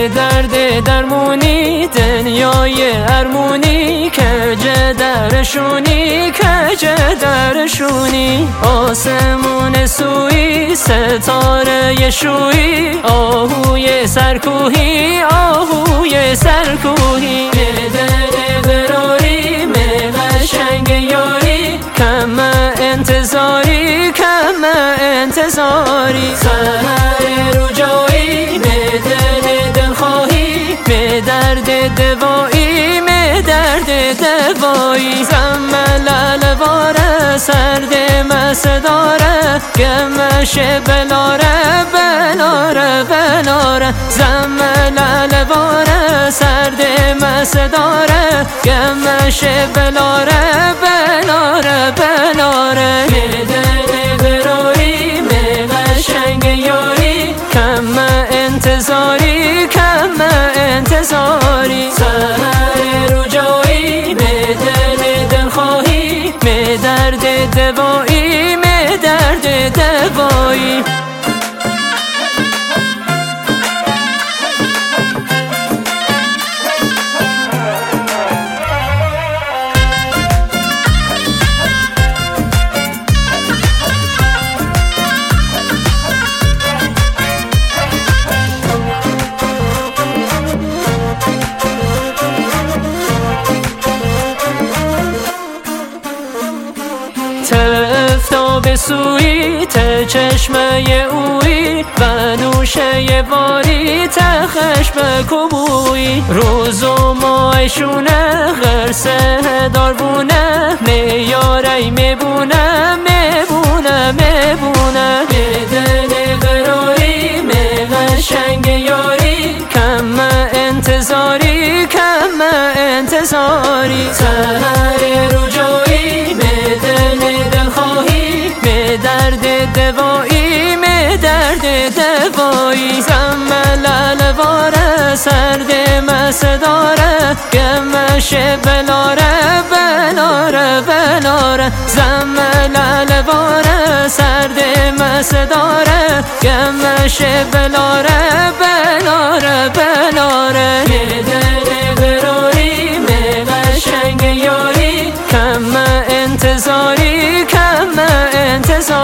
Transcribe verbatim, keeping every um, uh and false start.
به درد درمونی دنیای ارمونی کجه درشونی کجه درشونی آسمون سوی ستاره شوی آهوی سرکوهی آهوی سرکوهی دل قراری قشنگ یاری کم انتظاری کم انتظاری سهر رجایی به دل دلخواهی به درد دوایی به درد دوایی زملل واره سرد مسداره گمش بلاره بلاره بلاره زملل واره سرد مسداره گمش بلاره بلاره بلاره دل قراری قشنگ یاری کم انتظاری کم انتظاری سهر رجایی به دل دلخواهی به درد دوایی به درد دوایی تفتاب سوی ته چشمه اوی و نوشه واری تخش بکبوی روز و مایشونه غرسه داربونه میاری میبونه میبونه میبونه به دل قراری قشنگ یاری کم انتظاری کم انتظاری سهر رجایی به دل دلخواهی به درد دوایی به درد دوایی زملل واره سرد مسداره گمش بلاره بلاره بلاره زملل واره سرد مسداره گمش بلاره بلاره بلاره دل قراری قشنگ یاری کم انتظاری کم انتظاری